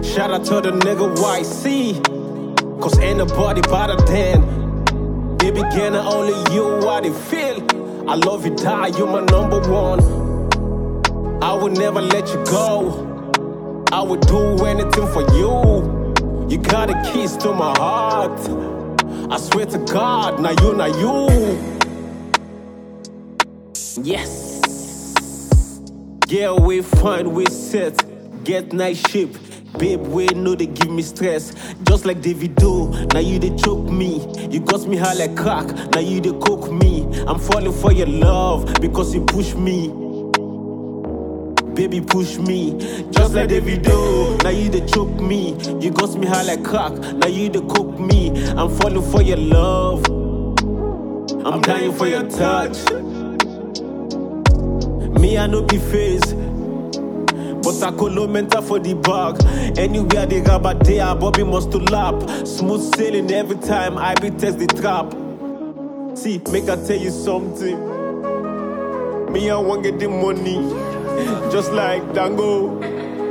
Shout out to the nigga YC, cause ain't nobody better than baby girl, only you what it feel. I love you, die, you my number one. I will never let you go. I would do anything for you. You got a kiss to my heart. I swear to God, now you. Yes. Yeah, we fine, we set. Get nice shape. Babe, we know they give me stress. Just like Davido, now you they choke me. You got me high like crack, now you they cook me. I'm falling for your love because you push me. Baby, push me. Just like Davido, now you they choke me. You got me high like crack, now you they cook me. I'm falling for your love. I'm dying for your touch. Me, I no be face. But I call no mental for the bag. Anywhere they grab a day, Bobby must to lap. Smooth sailing every time I be test the trap. See, make I tell you something. Me, I want get the money. Just like Dango.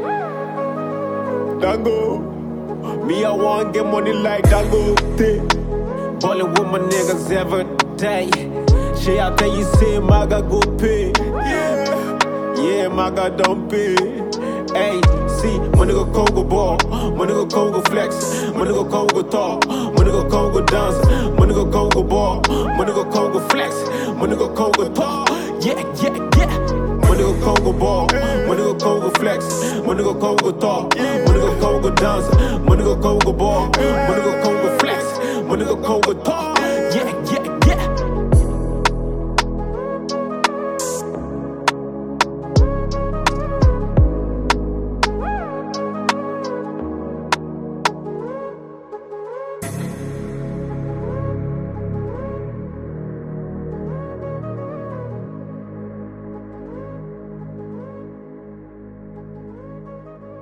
Me, I want get money like Dango. Ballin' with my niggas every day. She I tell you say Maga go pay. Yeah, Maga don't pay. Hey, see, money go Congo ball, money go Congo flex, money go Congo talk, money go Congo dance, money go Congo ball, money go Congo flex, money go Congo talk. Yeah. Money go Congo ball, money go Congo flex, money go Congo talk, money go Congo dance, money go Congo ball, money go Congo flex, money go Congo talk.